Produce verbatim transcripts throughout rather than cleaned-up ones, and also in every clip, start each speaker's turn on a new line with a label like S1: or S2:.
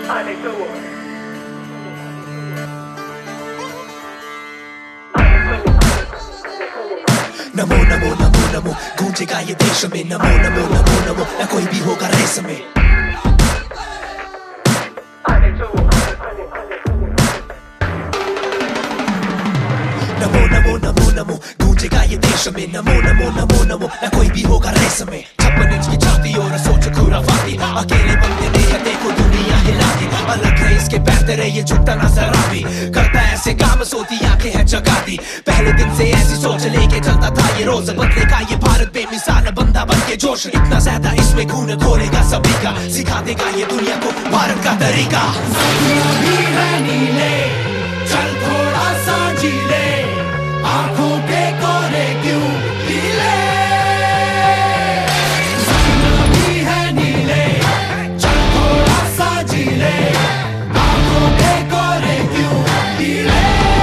S1: आने दो।
S2: नमो नमो नमो नमो गूंजेगा ये देश में, नमो नमो नमो नमो न कोई भी होगा रेस में। नमो नमो नमो नमो गूंजेगा ये देश में, नमो नमो नमो नमो न कोई भी होगा रेस में। छप्पन इंच की छाती और सोच खुराफाती, अकेले बंदे ने है देखो दुनिया हिला दी। अलग है इसके पैर तेरे ये झुकता नजर आ भी, करता ऐसे काम सोती आंखें है जगा दी। पहले दिन से ऐसी सोच लेके चलता था ये रोज, बदलेगा ये भारत बेमिसाल बंदा बन के जोश। इतना ज्यादा इसमें खून खोलेगा सभी का, सिखा देगा ये दुनिया को भारत का तरीका। चल थोड़ा सा जी ले, आंखों के कोरे क्यों ढीले, सपना भी है नीले। चल थोड़ा सा जी ले, आंखों के कोरे क्यों ढीले।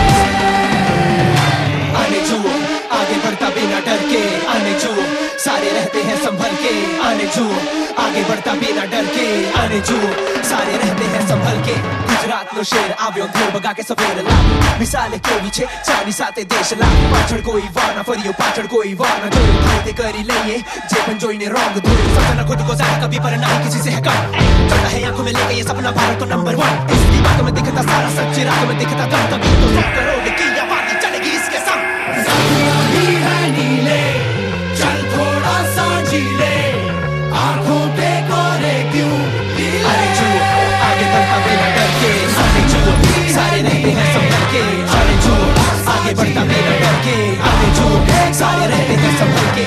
S2: आने जो आगे बढ़ता बिना डर के, आने जो सारे रहते हैं संभल के। आने जो आगे बढ़ता बिना डर के, आने जो सारे रहते हैं संभल के। गुजरात नो शेर આવ્યો ધોર બગા કે સફેર લાગે, મિસાલે કેવી છે ચાની સાથે દેશ લાગે। પાછળ કોઈ વાના ફર્યો, પાછળ કોઈ વાના જોયો, થાય તે કરી લઈએ જે પણ જોઈને રોંગ ધોયો। सपना खुद को ज्यादा कभी पर नहीं किसी से है कम, चलता है आंखों में लेके ये सपना भारत तो नंबर वन। इस दिमाग में दिखता सारा सच, रात में दिखता दम, तभी तो सौ करोड़ की आबादी चलेगी इसके संग। सपना भी है नीले, चल थोड़ा सा जी ले, आंखों पे कोरे क्यों ढीले। अरे जो आगे बढ़ता बिना डर के, आने जो सारे रहते हैं संभल के। अरे जो आगे बढ़ता बिना डर के, आने जो सारे रहते हैं संभल के।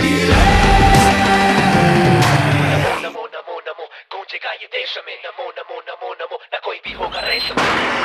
S2: नमो नमो नमो गूंजेगा ये देश में, नमो नमो नमो नमो न कोई भी होगा रेस में।